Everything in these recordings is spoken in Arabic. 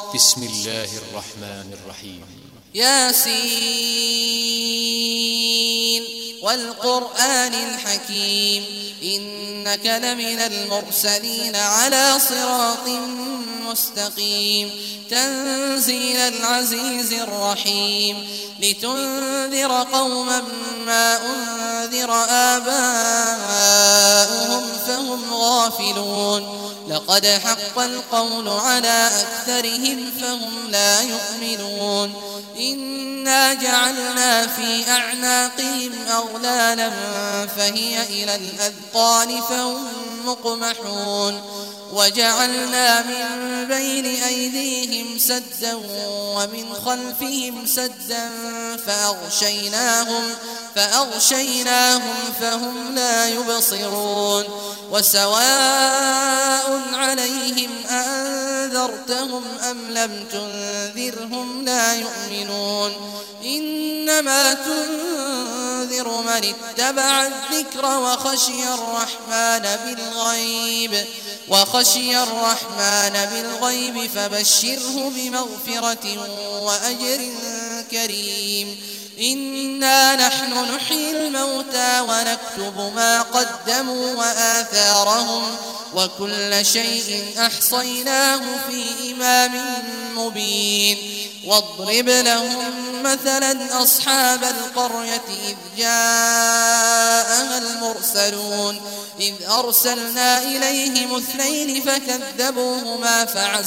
بسم الله الرحمن الرحيم. ياسين والقرآن الحكيم إنك لمن المرسلين على صراط مستقيم تنزيل العزيز الرحيم لتنذر قوما ما أنذر آباؤهم فهم غافلون لقد حق القول على أكثرهم فهم لا يؤمنون إنا جعلنا في أعناقهم أغلالا فهي إلى الأذقان فهم مقمحون وجعلنا من بين أيديهم سدا ومن خلفهم سدا فأغشيناهم فهم لا يبصرون وسواء عليهم أأنذرتهم أم لم تنذرهم لا يؤمنون إنما تنذر من اتبع الذكر وخشي الرحمن بالغيب فبشره بمغفرة وأجر كريم إنا نحن نحيي الموتى ونكتب ما قدموا وآثارهم وكل شيء أحصيناه في إمام مبين واضرب لهم مثلا أصحاب القرية إذ جاءها المرسلون إذ أرسلنا إليهم 2 فكذبوهما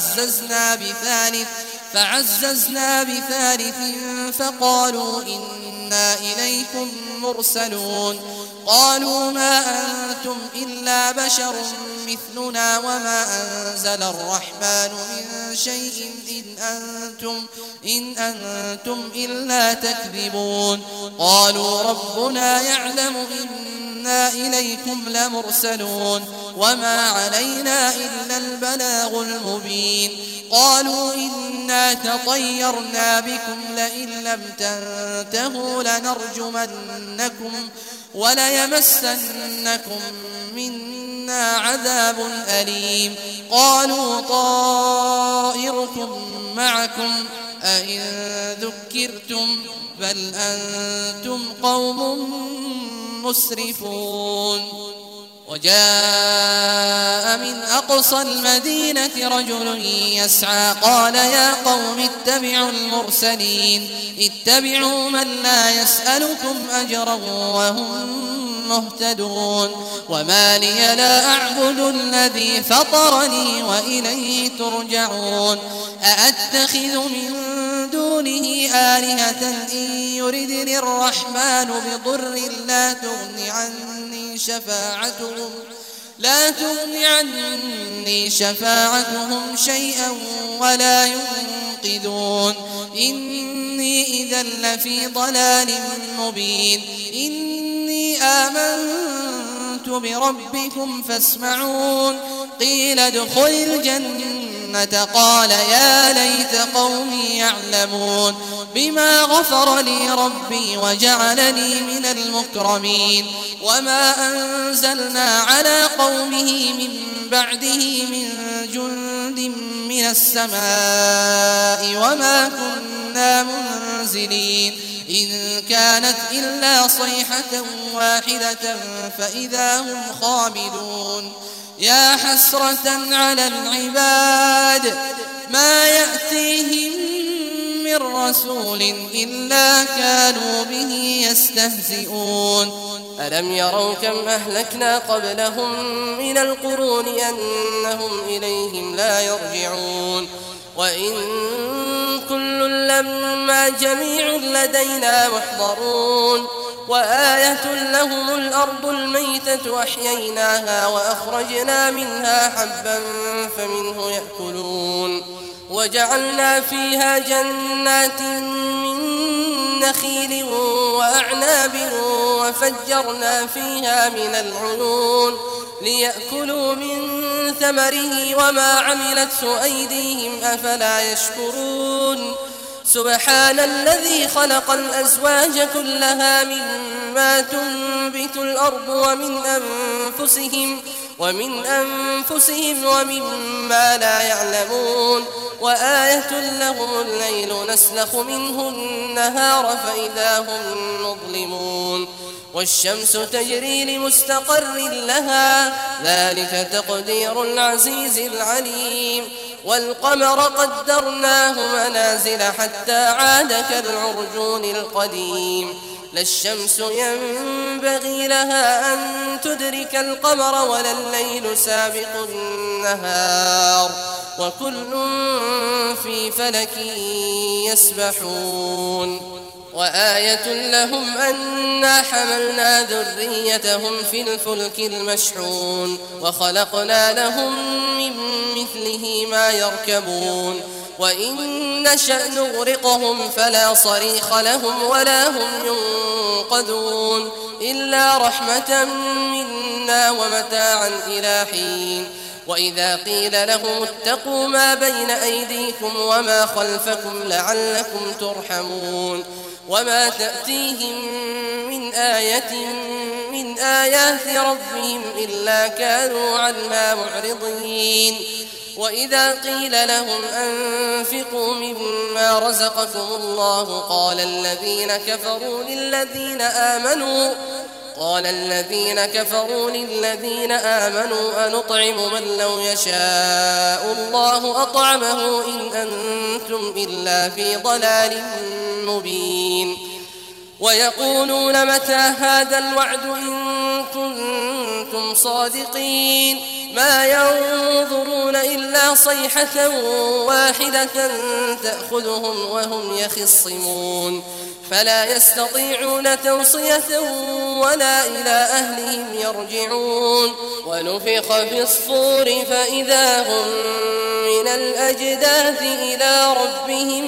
فعززنا بثالث فقالوا إنا إليكم مرسلون قالوا ما أنتم إلا بشر مثلنا وما أنزل الرحمن من شيء إن أنتم إلا تكذبون قالوا ربنا يعلم إنا إليكم لمرسلون وما علينا إلا البلاغ المبين قالوا إنا تطيرنا بكم لئن لم تنتهوا لنرجمنكم وليمسنكم منا عذاب أليم قالوا طائركم معكم أئن ذكرتم بل أنتم قوم مسرفون وجاء من أقصى المدينة رجل يسعى قال يا قوم اتبعوا المرسلين اتبعوا من لا يسألكم أجرا وهم مهتدون وما لي لا أعبد الذي فطرني وإليه ترجعون أأتخذ من دونه آلهة إن يردني الرحمن بضر لا تغن عني شفاعتهم شيئا ولا ينقذون إني إذا لفي ضلال مبين إني آمنت بربكم فاسمعون قيل ادخل الجنة قال يا ليت قومي يعلمون بما غفر لي ربي وجعلني من المكرمين وما أنزلنا على قومه من بعده من جند من السماء وما كنا منزلين إن كانت إلا صيحة واحدة فإذا هم خامدون يا حسرة على العباد ما يأتيهم من رسول إلا كانوا به يستهزئون ألم يروا كم أهلكنا قبلهم من القرون أنهم إليهم لا يرجعون وإن كل لما جميع لدينا محضرون وآية لهم الأرض الميتة أحييناها وأخرجنا منها حبا فمنه يأكلون وجعلنا فيها جنات من نخيل وأعناب وفجرنا فيها من العيون ليأكلوا من ثمره وما عملته أيديهم أفلا يشكرون سبحان الذي خلق الأزواج كلها مما تنبت الأرض ومن أنفسهم ومما لا يعلمون وآية لهم الليل نسلخ منه النهار فإذا هم مظلمون والشمس تجري لمستقر لها ذلك تقدير العزيز العليم والقمر قدرناه منازل حتى عاد كالعرجون القديم لا الشمس ينبغي لها أن تدرك القمر ولا الليل سابق النهار وكل في فلك يسبحون وآية لهم أنا حملنا ذريتهم في الفلك المشحون وخلقنا لهم من مثله ما يركبون وإن نشأ نغرقهم فلا صريخ لهم ولا هم ينقذون إلا رحمة منا ومتاعا إلى حين وإذا قيل لهم اتقوا ما بين أيديكم وما خلفكم لعلكم ترحمون وما تأتيهم من آية من آيات ربهم إلا كانوا عنها معرضين وإذا قيل لهم أنفقوا مما رزقكم الله قال الذين كفروا للذين آمنوا أنطعم من لو يشاء الله أطعمه إن أنتم إلا في ضلال مبين ويقولون متى هذا الوعد إن كنتم صادقين ما ينظرون إلا صيحة واحدة تأخذهم وهم يخصمون فلا يستطيعون توصية ولا إلى أهلهم يرجعون ونفخ في الصور فإذا هم من الأجداث إلى ربهم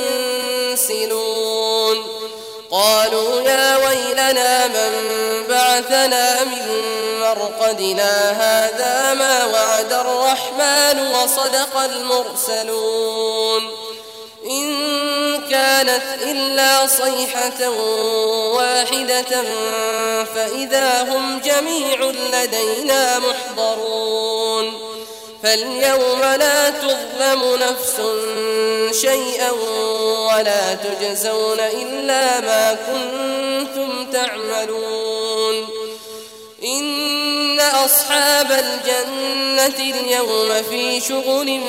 ينسلون قالوا يا ويلنا من بعثنا من مرقدنا هذا ما وعد الرحمن وصدق المرسلون إن كانت إلا صيحة واحدة فإذا هم جميع لدينا محضرون فاليوم لا تظلم نفس شيئا ولا تجزون إلا ما كنتم تعملون إن أصحاب الجنة اليوم في شغل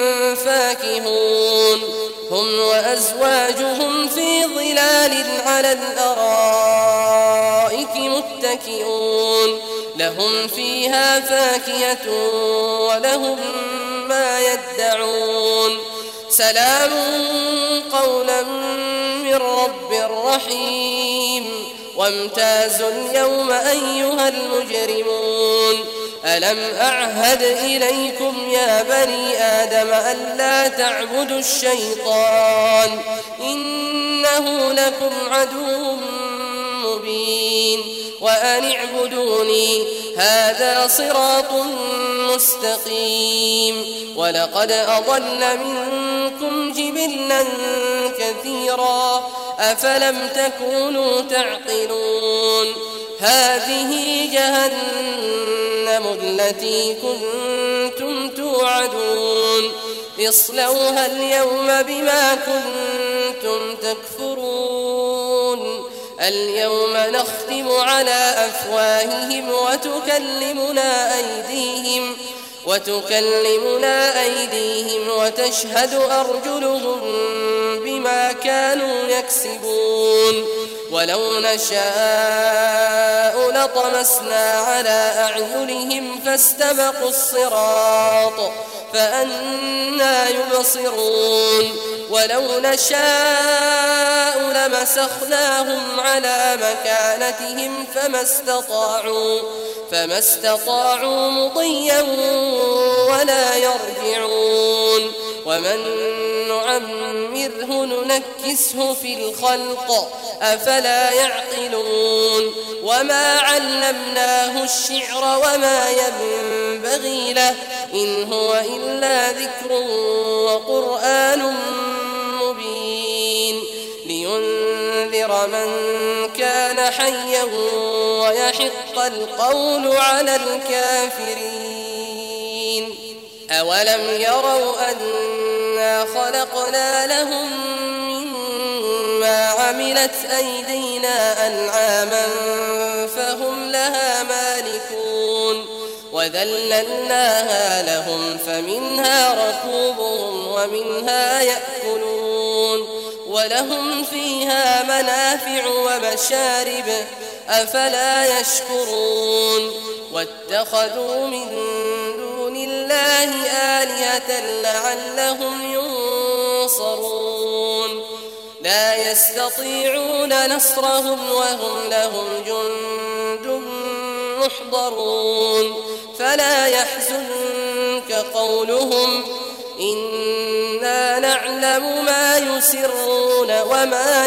فاكهون هم وأزواجهم في ظلال على الأرائك متكئون لهم فيها فاكهة ولهم ما يدعون سلام قولا من رب رحيم وامتازوا اليوم أيها المجرمون ألم أعهد إليكم يا بني آدم ألا تعبدوا الشيطان إنه لكم عدو مبين وأن اعبدوني هذا صراط مستقيم ولقد أضل منكم جبلا كثيرا أفلم تكونوا تعقلون هذه جهنم التي كنتم توعدون اصلوها اليوم بما كنتم تكفرون اليوم نختم على أفواههم وتكلمنا أيديهم وتشهد أرجلهم بما كانوا يكسبون ولو نشاء لطمسنا على أعينهم فاستبقوا الصراط فأنى يبصرون ولو نشاء لمسخناهم على مكانتهم فما استطاعوا مضيا ولا يرجعون ومن نعمره ننكسه في الخلق أفلا يعقلون وما علمناه الشعر وما ينبغي له إن هو إلا ذكر وقرآن مبين لينذر لينذر من كان حيا ويحق القول على الكافرين. أولم يروا أنا خلقنا لهم مما عملت أيدينا أنعاما فهم لها مالكون وذللناها لهم فمنها ركوبهم ومنها يأكلون ولهم فيها منافع ومشارب أفلا يشكرون. واتخذوا من دون الله آلهة لعلهم ينصرون لا يستطيعون نصرهم وهم لهم جند محضرون. فلا يحزنك قولهم إنا نعلم ما يسرون وما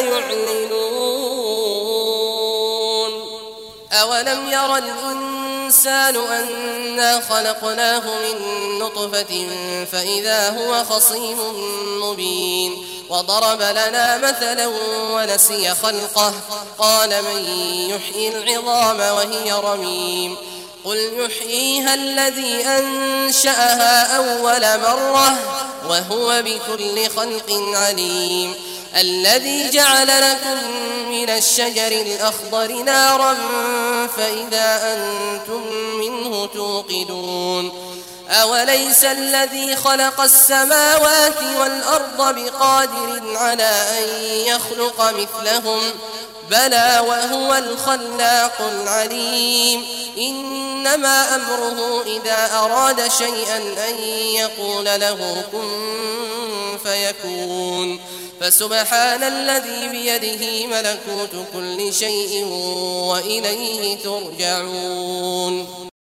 يعلنون. أولم ير الإنسان أنا خلقناه من نطفة فإذا هو خصيم مبين وضرب لنا مثلا ونسي خلقه قال من يحيي العظام وهي رميم قل يحييها الذي أنشأها أول مرة وهو بكل خلق عليم. الذي جعل لكم من الشجر الأخضر نارا فإذا أنتم منه توقدون. أوليس الذي خلق السماوات والأرض بقادر على أن يخلق مثلهم بلى وهو الخلاق العليم. إنما أمره إذا أراد شيئا أن يقول له كن فيكون. فسبحان الذي بيده ملكوت كل شيء وإليه ترجعون.